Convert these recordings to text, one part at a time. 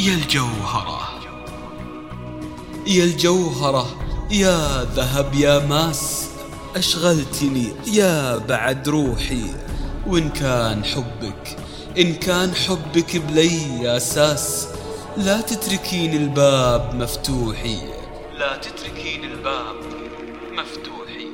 يا الجوهرة، يا الجوهرة، يا ذهب يا ماس، أشغلتني يا بعد روحي. وإن كان حبك، إن كان حبك بلي أساس، لا تتركين الباب مفتوحي، لا تتركين الباب مفتوحي.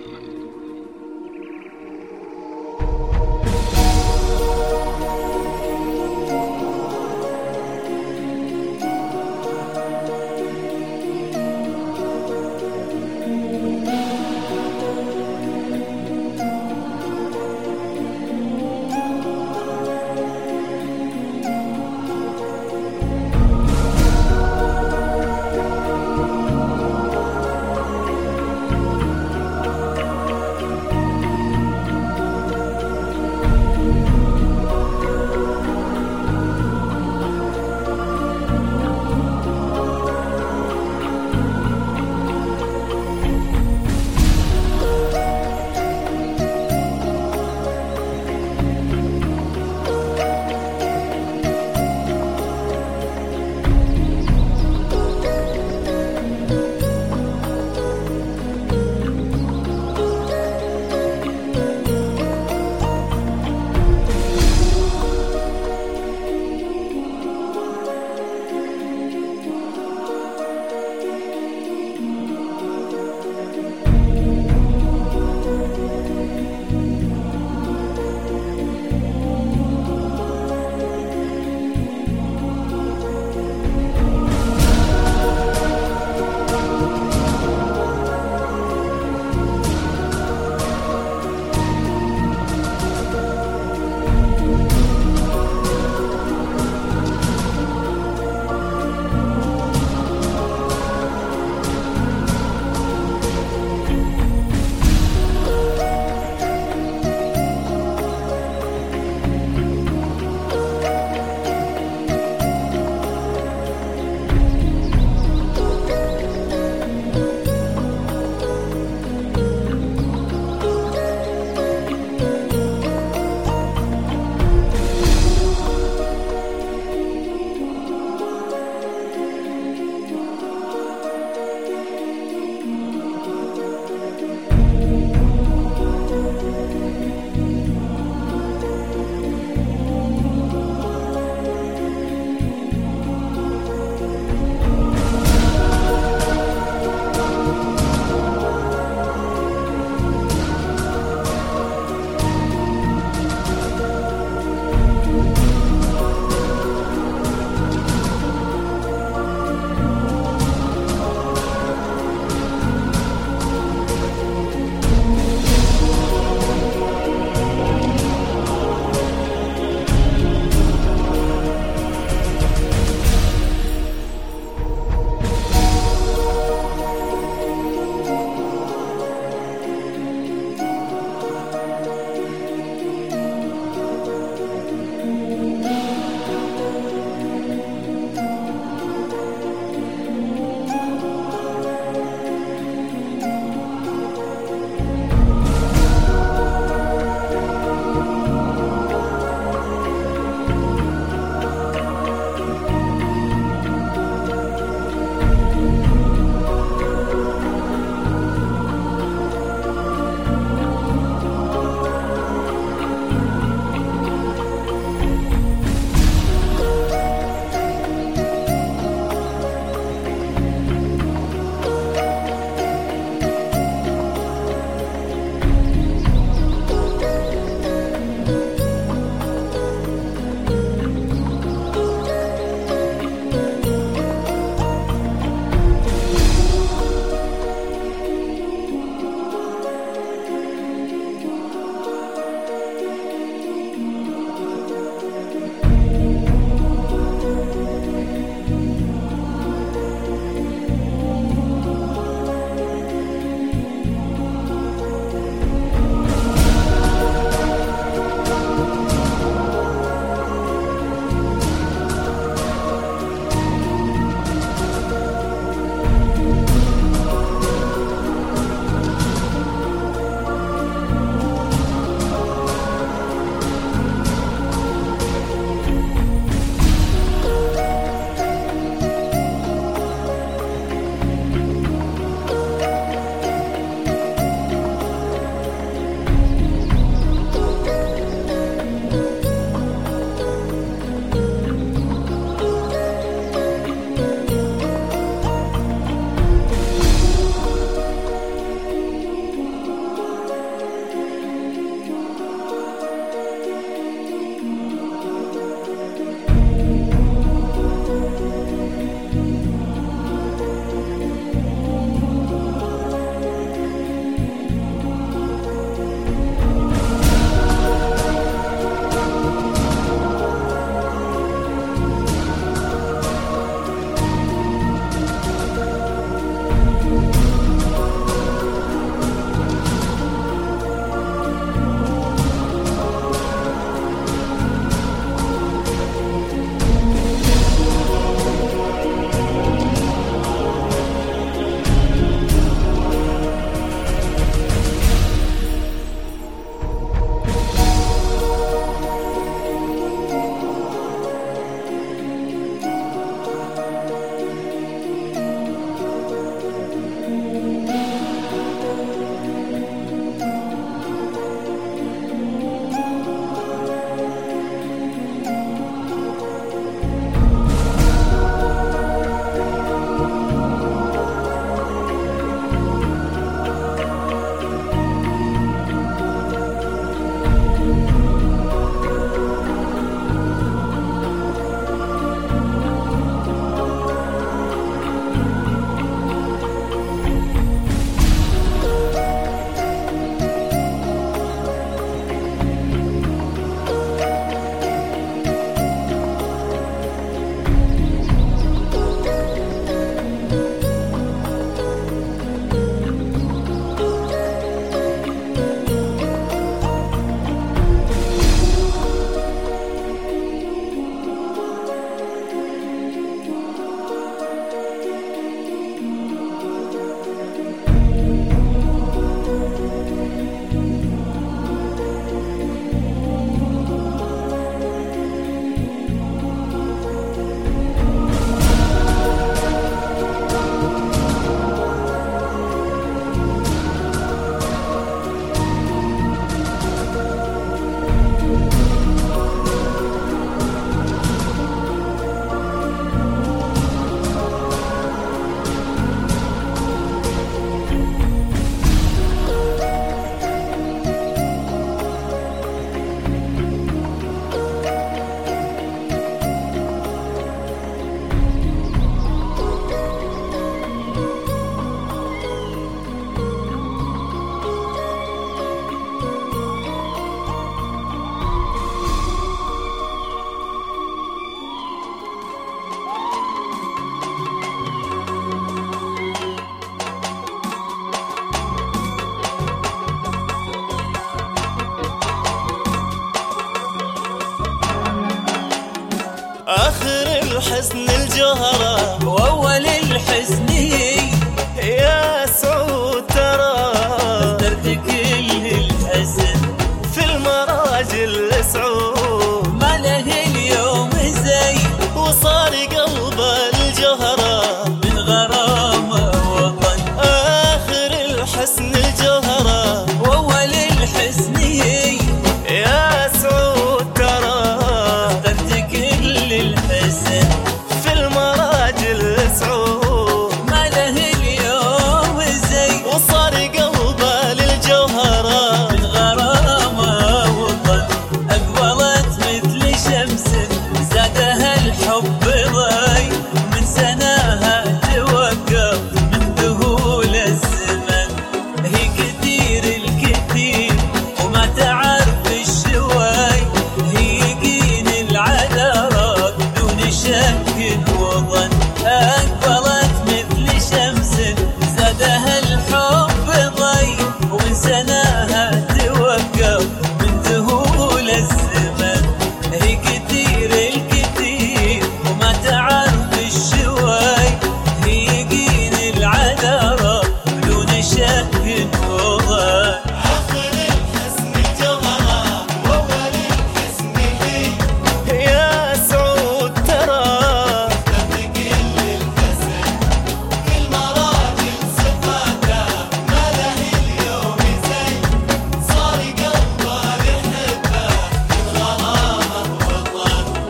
الحزن الجوهرة وأول الحزن يا سعود ترى اخترت كل الحزن في المراجل سعود ما له اليوم زي وصار قلب الجوهرة من غرامة وطن آخر الحسن الجوهرة وأول الحزن يا سعود ترى اخترت كل الحزن في المراجل سعود ما له اليوم زي وصار قلبه للجوهرة من غرامة وطن أقبلت مثل شمس زادها الحب ضي من سناها توقف من ذهول الزمن هي كثير الكثير وما تعرف الشوي هي يقين العذرات دون شك وظن أقبلت مثل شمس زادها الحب ضي ومن سناها توقف من ذهول الزمن هي كثير الكثير وما تعرف الشوي هي يقين العذرات بدون شك وظن آخر الحزن الجوهرة وأول الحزن يا سعود ترى كل الحزن في المراجل صفاته ما له اليوم زي صار قلبه يحبه الغرامة والظن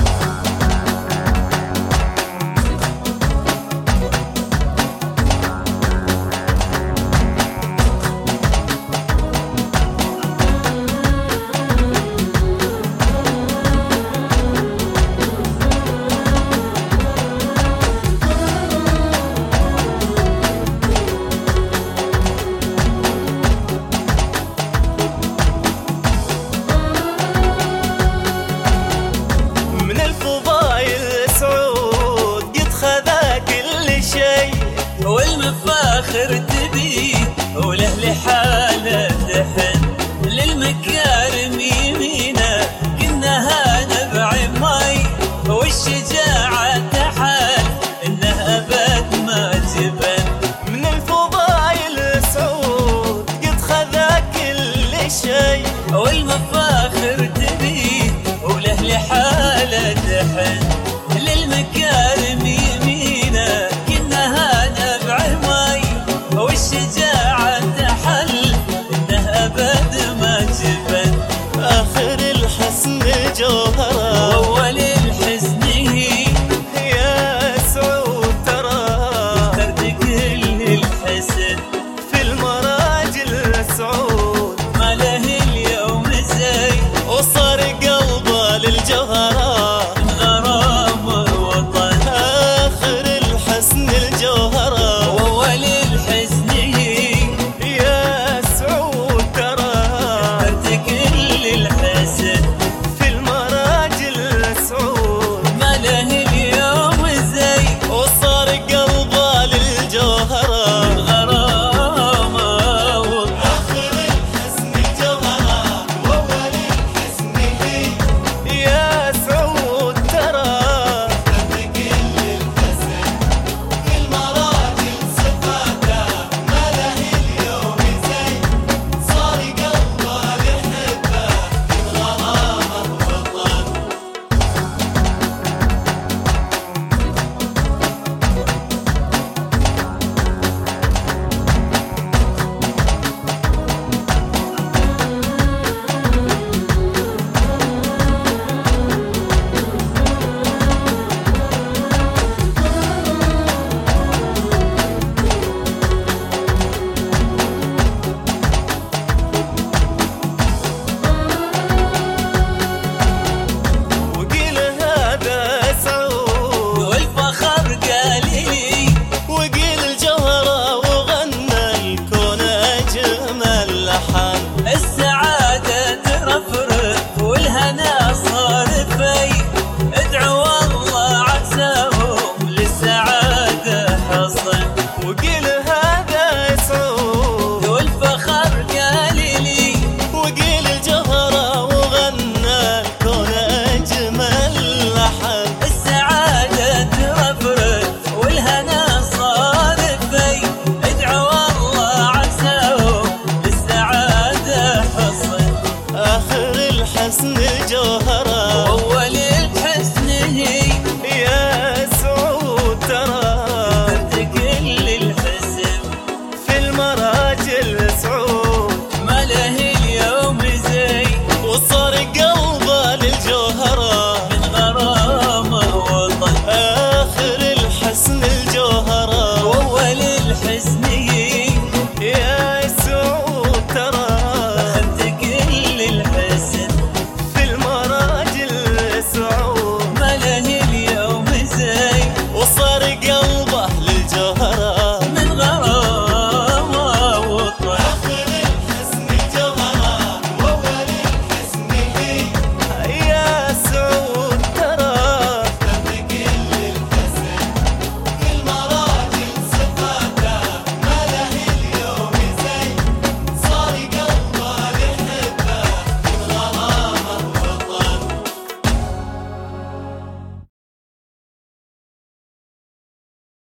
من الفضايل سعود قد خذا كل شيء والمفاخر تبيه وله لحاله دحن للمكارم يمينه كنها نبع مي والشجاعة تحال انه ابد ما جبن من الفضايل سعود قد خذا كل شيء والمفاخر تبيه وله لحاله دحن للمكارم يمينه كنها نبع مي والشجاعة تحل انه ابد ما جبن آخر الحسن جوهرة وأول الحزن يا سعود ترى اخترت كل الحزن في المراجل سعود ما له اليوم زي وصار قلبه للجوهرة الحسن